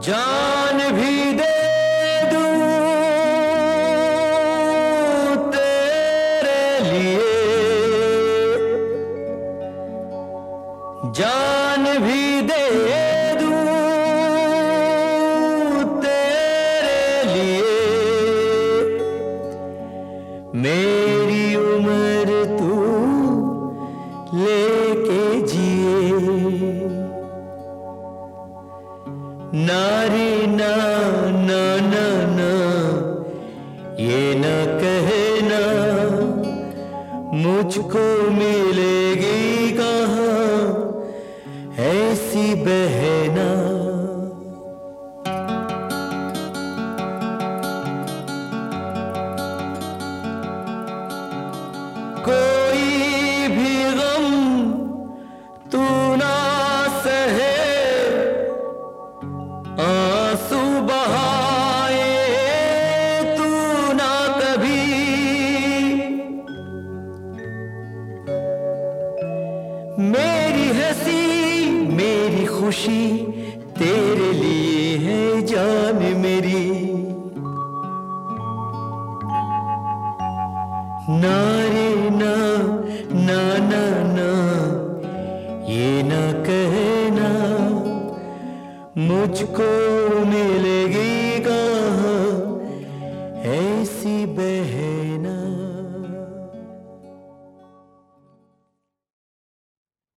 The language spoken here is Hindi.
जान भी दे दूं तेरे लिए, जान भी दे दूं तेरे लिए। मेरी उम्र तू लेके जिए, ना रे ना ना ना ना, ये न कहना मुझको मिलेगी कहाँ ऐसी बहना। कोई भी गम तू ना सहे, आंसू बहाए तू ना कभी, मेरी हंसी मेरी खुशी तेरे लिए है जान मेरी। ना रे ना ना ना ना, ये ना कहना मुझको मिलेगी